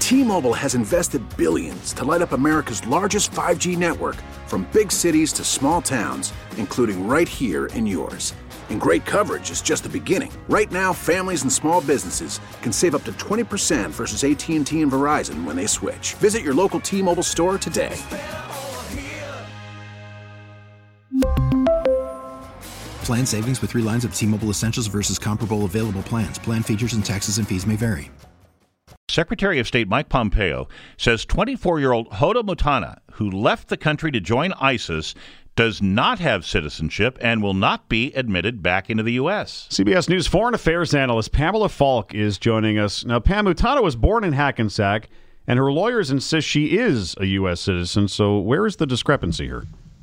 T-Mobile has invested billions to light up America's largest 5G network, from big cities to small towns, including right here in yours. And great coverage is just the beginning. Right now, families and small businesses can save up to 20% versus AT&T and Verizon when they switch. Visit your local T-Mobile store today. Plan savings with 3 lines of T-Mobile Essentials versus comparable available plans. Plan features and taxes and fees may vary. Secretary of State Mike Pompeo says 24-year-old Hoda Mutana, who left the country to join ISIS, does not have citizenship and will not be admitted back into the U.S. CBS News foreign affairs analyst Pamela Falk is joining us. Now, Pam, Mutana was born in Hackensack, and her lawyers insist she is a U.S. citizen. So where is the discrepancy here?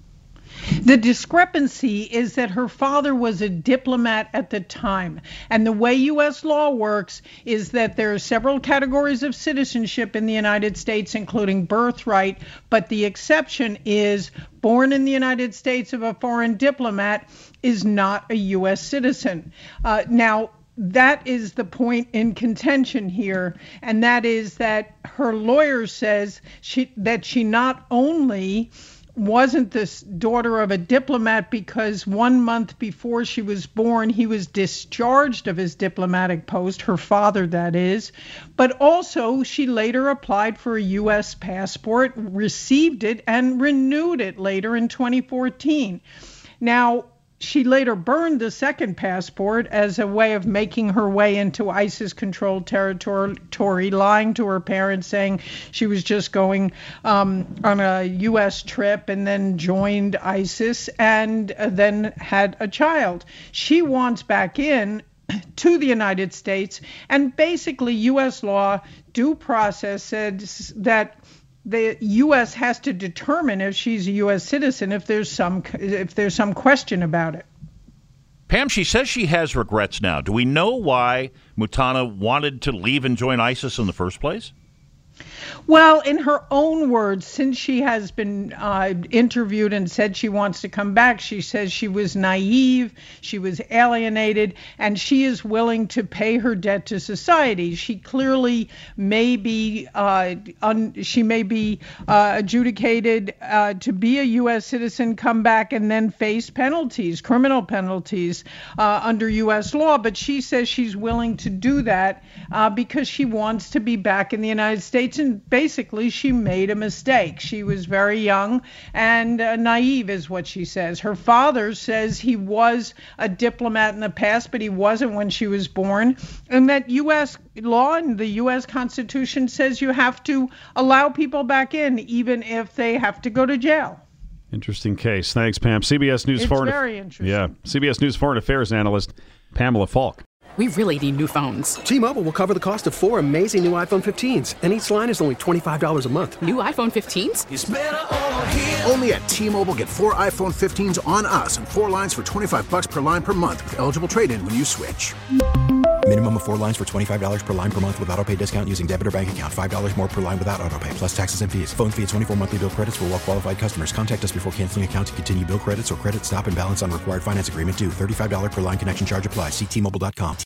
The discrepancy is that her father was a diplomat at the time. And the way U.S. law works is that there are several categories of citizenship in the United States, including birthright. But the exception is born in the United States of a foreign diplomat is not a U.S. citizen. Now, that is the point in contention here, and that is that her lawyer says that she not only wasn't this daughter of a diplomat because 1 month before she was born, he was discharged of his diplomatic post, her father that is, but also she later applied for a U.S. passport, received it, and renewed it later in 2014. Now, she later burned the second passport as a way of making her way into ISIS-controlled territory, lying to her parents, saying she was just going on a U.S. trip and then joined ISIS and then had a child. She wants back in to the United States, and basically U.S. law due process says that the U.S. has to determine if she's a U.S. citizen if there's some question about it. Pam, she says she has regrets now. Do we know why Mutana wanted to leave and join ISIS in the first place? Well, in her own words, since she has been interviewed and said she wants to come back, she says she was naive, she was alienated, and she is willing to pay her debt to society. She clearly may be adjudicated to be a U.S. citizen, come back, and then face penalties, criminal penalties under U.S. law. But she says she's willing to do that because she wants to be back in the United States. And basically, she made a mistake. She was very young and naive, is what she says. Her father says he was a diplomat in the past, but he wasn't when she was born. And that U.S. law and the U.S. Constitution says you have to allow people back in, even if they have to go to jail. Interesting case. Thanks, Pam. CBS News very interesting. Yeah, CBS News foreign affairs analyst Pamela Falk. We really need new phones. T-Mobile will cover the cost of 4 amazing new iPhone 15s, and each line is only $25 a month. New iPhone 15s? It's better over here. Only at T-Mobile, get 4 iPhone 15s on us and 4 lines for $25 per line per month with eligible trade-in when you switch. Minimum of 4 lines for $25 per line per month with autopay discount using debit or bank account. $5 more per line without autopay, plus taxes and fees. Phone fee at 24 monthly bill credits for well-qualified customers. Contact us before canceling account to continue bill credits or credit stop and balance on required finance agreement due. $35 per line connection charge applies. See T-Mobile.com.